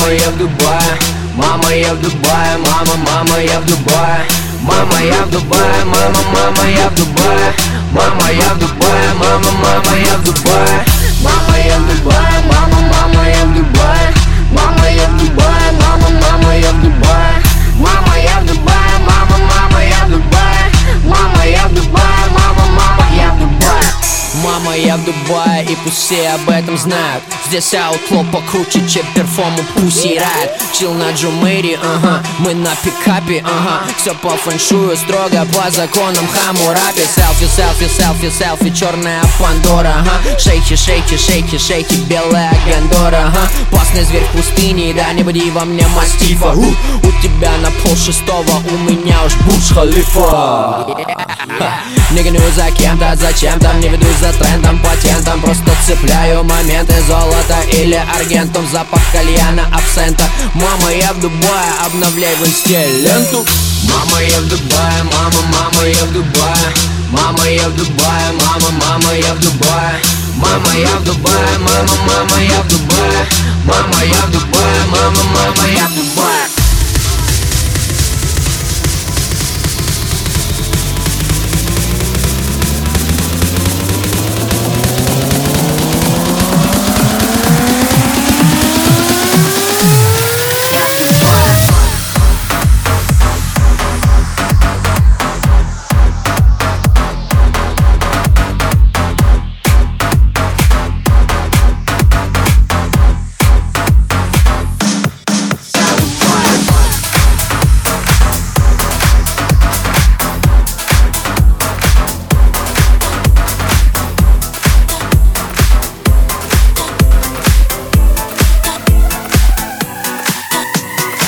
мама, я в Дубае. Мама, я в Дубае, мама, я в Дубае. Мама, я в Дубае, мама, я в Дубае. Мама, я в Дубае, мама, я в Дубае. Мама, я в Дубае, мама, я в Дубае. Мама, я в Дубае, мама, я в Дубае. Мама, я в Дубае, мама, я в Дубае. Мама, я в Дубае, мама, я в Дубае. Мама, я в Дубае, и пусть все об этом знают. Здесь аутло покруче, чем перформу Pussy Riot. Чил на Джумэри, ага, мы на пикапе, ага. Все по фэншую, строго по законам Хаммурапи. Селфи, селфи, селфи, селфи, черная Пандора, ага. Шейки, шейки, шейки, шейки, белая Гандора, ага. Опасный зверь в пустыне, да не буди во мне мастифа. У тебя на 5:30, у меня уж Бурдж-Халифа. Не гоню за кем-то, зачем-то, не веду за трендом, патентом. Просто цепляю моменты, золото или аргентум. Запах кальяна, абсента. Мама, я в Дубае, обновляй в инсте ленту. Мама, я в Дубае, мама, я в Дубае. Мама, я в Дубае, мама, я в Дубае. Мама, я в Дубае, мама, я в Дубае. Мама, я в Дубае, мама, я в Дубае.